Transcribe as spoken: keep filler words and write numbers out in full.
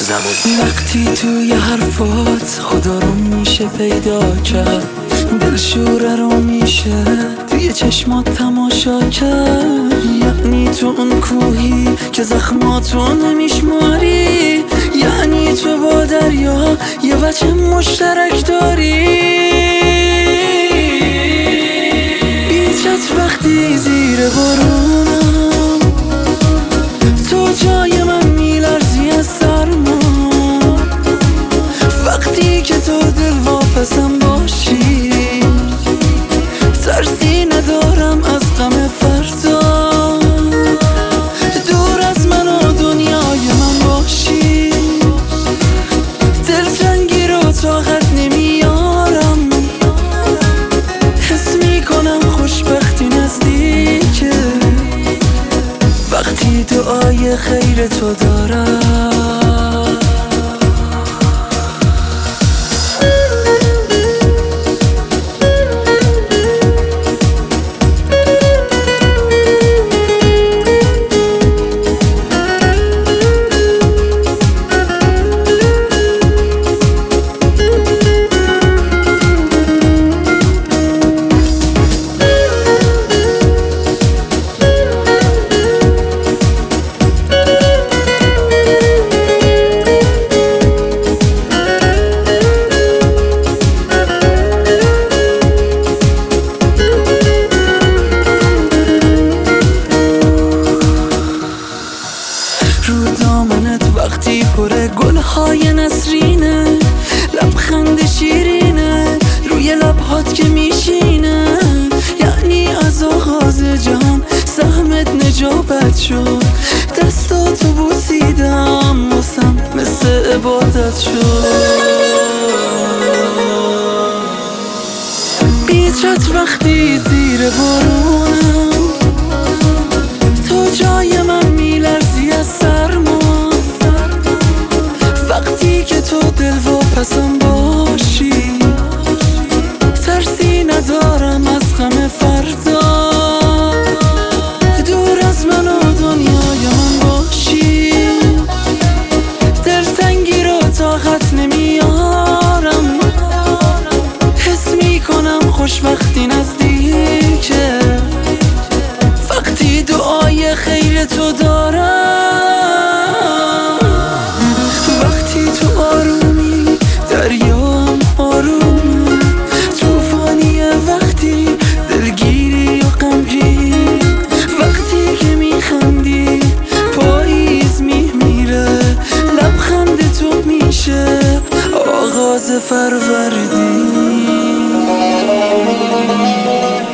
زمان. وقتی توی حرفات خدا رو میشه پیدا کرد، دلشوره رو میشه توی چشمات تماشا کرد. یعنی تو اون کوهی که زخماتو نمیشماری، یعنی تو با دریا یه وجه مشترک داری. بیچت وقتی زیر بارونم تو جای من میلرزی از سرما، وقتی که تو دل واپسم باشی ترسی ندارم از غم فردا. دور از من و دنیای من باشی، دلتنگی رو طاقت نمیارم. حس میکنم خوشبختی نزدیکه وقتی دعای خیر تو دارم. رو دامنت وقتی پره گلهای نسرینه، لبخند شیرینه روی لبهات که میشینه. یعنی از آغاز جهان سهمت نجابت شد، دستاتو بوسیدم واسم مثل عبادت شد. بیچت وقتی زیر بارونم تو جای من میلرزی از سرما، وقتی که تو دل واپسم باشی ترسی ندارم از غم فردا. دور از من و دنیای من باشی، دلتنگی رو طاقت نمیارم. حس میکنم خوشبختی نزدیکه وقتی دعای خیر تو دارم. وقتی تو آرومی دریام آرومه، توفانیه وقتی دلگیری و غمگین. وقتی که میخندی پاییز میمیره، لبخند تو میشه آغاز فروردین.